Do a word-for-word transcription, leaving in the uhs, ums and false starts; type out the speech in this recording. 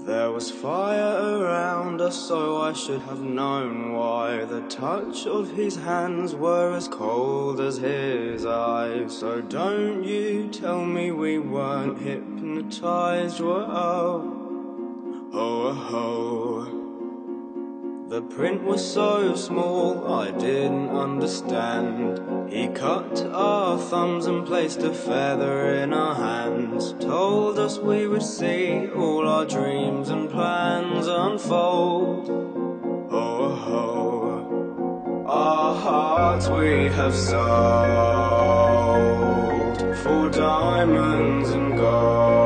There was fire around us, so I should have known why the touch of his hands were as cold as his eyes. So don't you tell me we weren't hypnotized, whoa, oh, oh. The print was so small I didn't understand. He cut our thumbs and placed a feather in our hands. Told us we would see all our dreams and plans unfold. Oh, oh. Our hearts we have sold for diamonds and gold.